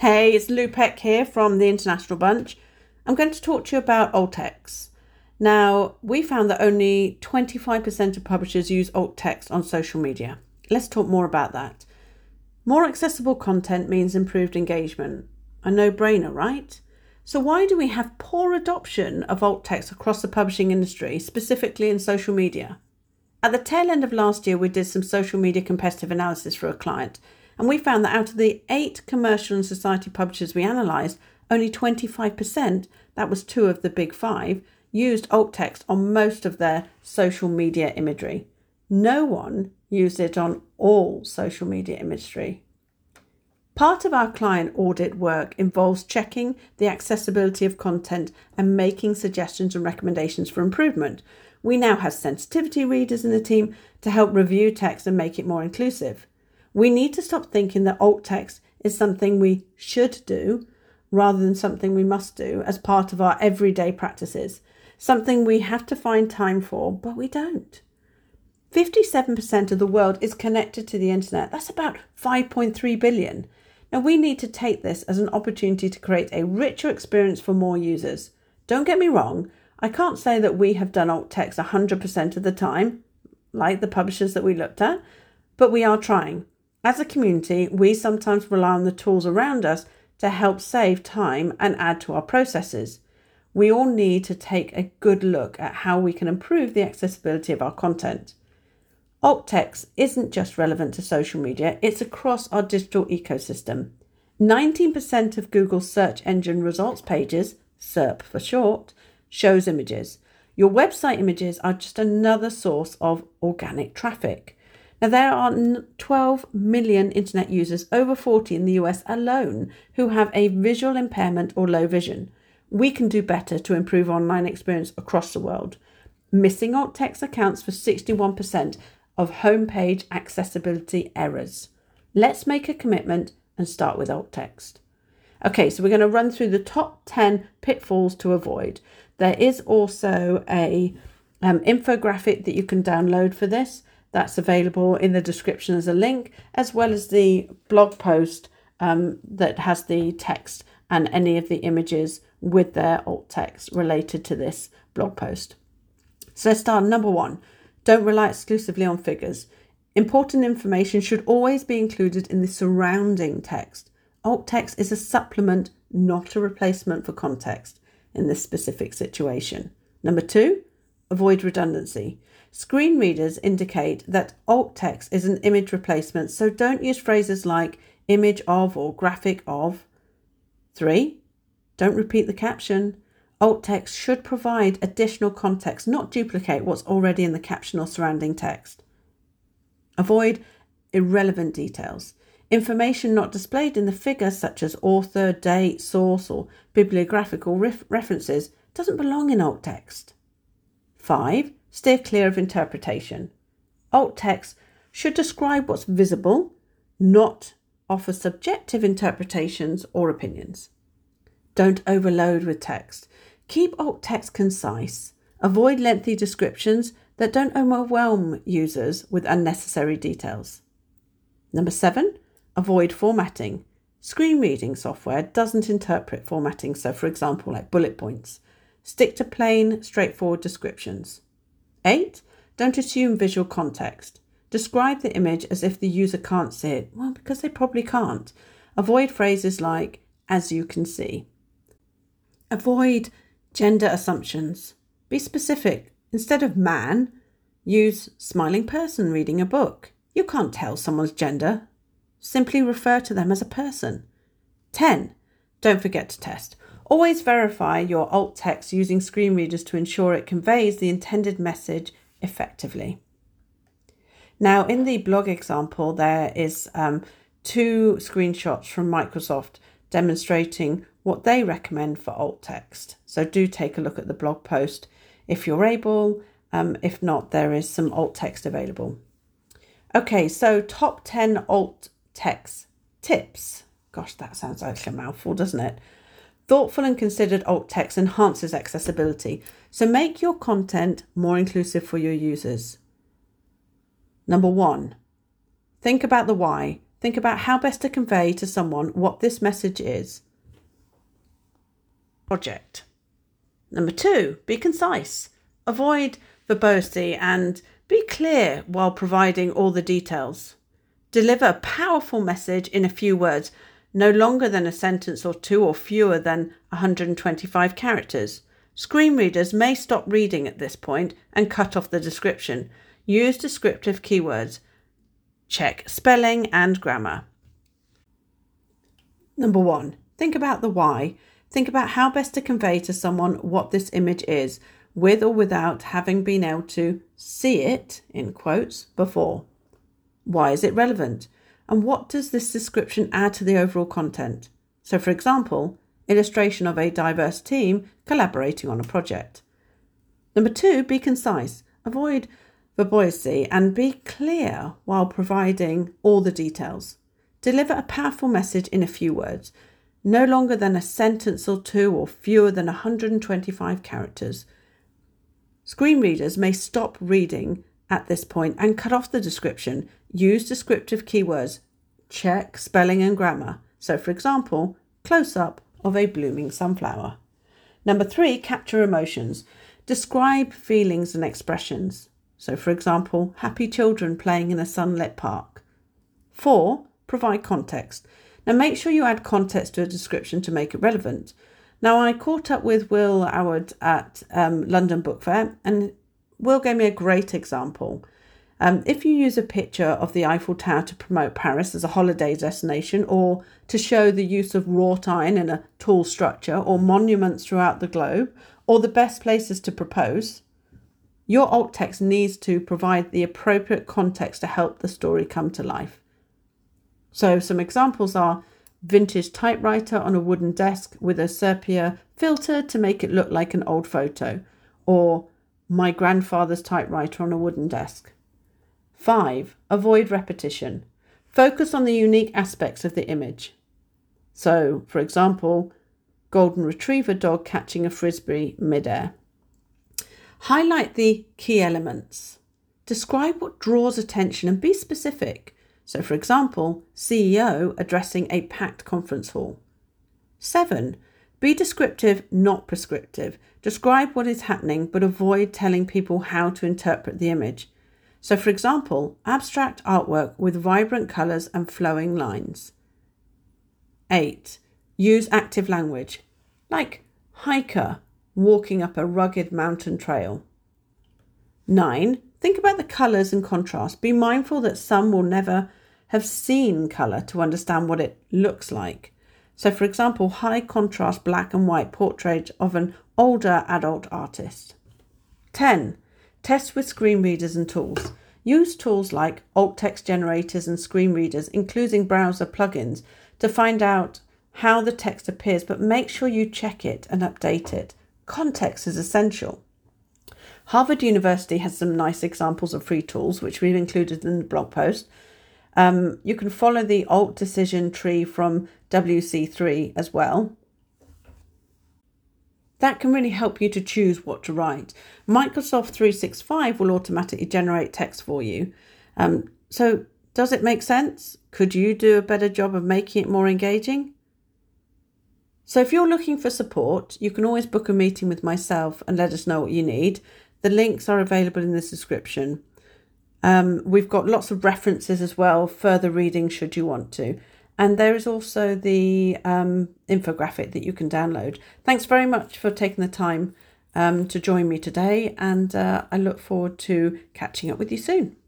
Hey, it's Lou Peck here from the International Bunch. I'm going to talk to you about alt text. Now, we found that only 25% of publishers use alt text on social media. Let's talk more about that. More accessible content means improved engagement. A no-brainer, right? So why do we have poor adoption of alt text across the publishing industry, specifically in social media? At the tail end of last year, we did some social media competitive analysis for a client, and we found that out of the 8 commercial and society publishers we analysed, only 25%, that was 2 of the big 5, used alt text on most of their social media imagery. No one used it on all social media imagery. Part of our client audit work involves checking the accessibility of content and making suggestions and recommendations for improvement. We now have sensitivity readers in the team to help review text and make it more inclusive. We need to stop thinking that alt text is something we should do rather than something we must do as part of our everyday practices, something we have to find time for, but we don't. 57% of the world is connected to the internet. That's about 5.3 billion. Now we need to take this as an opportunity to create a richer experience for more users. Don't get me wrong, I can't say that we have done alt text 100% of the time, like the publishers that we looked at, but we are trying. As a community, we sometimes rely on the tools around us to help save time and add to our processes. We all need to take a good look at how we can improve the accessibility of our content. Alt text isn't just relevant to social media, it's across our digital ecosystem. 19% of Google's search engine results pages, SERP for short, shows images. Your website images are just another source of organic traffic. Now, there are 12 million internet users over 40 in the US alone who have a visual impairment or low vision. We can do better to improve online experience across the world. Missing alt text accounts for 61% of homepage accessibility errors. Let's make a commitment and start with alt text. Okay, so we're going to run through the top 10 pitfalls to avoid. There is also a infographic that you can download for this. That's available in the description as a link, as well as the blog post that has the text and any of the images with their alt text related to this blog post. So let's start. Number 1, don't rely exclusively on figures. Important information should always be included in the surrounding text. Alt text is a supplement, not a replacement for context in this specific situation. Number 2, avoid redundancy. Screen readers indicate that alt text is an image replacement, so don't use phrases like image of or graphic of. 3, don't repeat the caption. Alt text should provide additional context, not duplicate what's already in the caption or surrounding text. Avoid irrelevant details. Information not displayed in the figure, such as author, date, source, or bibliographical references, doesn't belong in alt text. 5, steer clear of interpretation. Alt text should describe what's visible, not offer subjective interpretations or opinions. Don't overload with text. Keep alt text concise. Avoid lengthy descriptions that don't overwhelm users with unnecessary details. Number 7, avoid formatting. Screen reading software doesn't interpret formatting, so for example, like bullet points. Stick to plain, straightforward descriptions. 8, don't assume visual context. Describe the image as if the user can't see it. Well, because they probably can't. Avoid phrases like, as you can see. Avoid gender assumptions. Be specific. Instead of man, use smiling person reading a book. You can't tell someone's gender. Simply refer to them as a person. 10, don't forget to test. Always verify your alt text using screen readers to ensure it conveys the intended message effectively. Now, in the blog example, there is 2 screenshots from Microsoft demonstrating what they recommend for alt text. So do take a look at the blog post if you're able. If not, there is some alt text available. Okay, so top 10 alt text tips. Gosh, that sounds like a mouthful, doesn't it? Thoughtful and considered alt text enhances accessibility, so make your content more inclusive for your users. Number 1, think about the why. think about how best to convey to someone what this message is. Project. Number 2, be concise. Avoid verbosity and be clear while providing all the details. Deliver a powerful message in a few words, no longer than a sentence or two or fewer than 125 characters. Screen readers may stop reading at this point and cut off the description. Use descriptive keywords. Check spelling and grammar. Number 1, think about the why. Think about how best to convey to someone what this image is, with or without having been able to see it, in quotes, before. Why is it relevant? And what does this description add to the overall content? So, for example, illustration of a diverse team collaborating on a project. Number 2, be concise. Avoid verbosity and be clear while providing all the details. Deliver a powerful message in a few words, no longer than a sentence or two or fewer than 125 characters. Screen readers may stop reading at this point and cut off the description. Use descriptive keywords. Check spelling and grammar. So, for example, close-up of a blooming sunflower. Number 3, capture emotions. Describe feelings and expressions. So, for example, happy children playing in a sunlit park. 4, provide context. Now, make sure you add context to a description to make it relevant. Now, I caught up with Will Howard at London Book Fair, and Will gave me a great example. If you use a picture of the Eiffel Tower to promote Paris as a holiday destination, or to show the use of wrought iron in a tall structure, or monuments throughout the globe, or the best places to propose, your alt text needs to provide the appropriate context to help the story come to life. So some examples are vintage typewriter on a wooden desk with a sepia filter to make it look like an old photo, or my grandfather's typewriter on a wooden desk. 5, avoid repetition. Focus on the unique aspects of the image. So, for example, golden retriever dog catching a frisbee midair. Highlight the key elements. Describe what draws attention and be specific. So, for example, CEO addressing a packed conference hall. 7, be descriptive, not prescriptive. Describe what is happening, but avoid telling people how to interpret the image. So, for example, abstract artwork with vibrant colours and flowing lines. 8, use active language, like hiker walking up a rugged mountain trail. 9, think about the colours and contrast. Be mindful that some will never have seen colour to understand what it looks like. So, for example, high contrast black and white portrait of an older adult artist. 10, test with screen readers and tools. Use tools like alt text generators and screen readers, including browser plugins, to find out how the text appears, but make sure you check it and update it. Context is essential. Harvard University has some nice examples of free tools, which we've included in the blog post. You can follow the alt decision tree from WC3 as well. That can really help you to choose what to write. Microsoft 365 will automatically generate text for you. So does it make sense? Could you do a better job of making it more engaging? So if you're looking for support, you can always book a meeting with myself and let us know what you need. The links are available in the description. We've got lots of references as well, further reading should you want to. And there is also the infographic that you can download. Thanks very much for taking the time to join me today, and I look forward to catching up with you soon.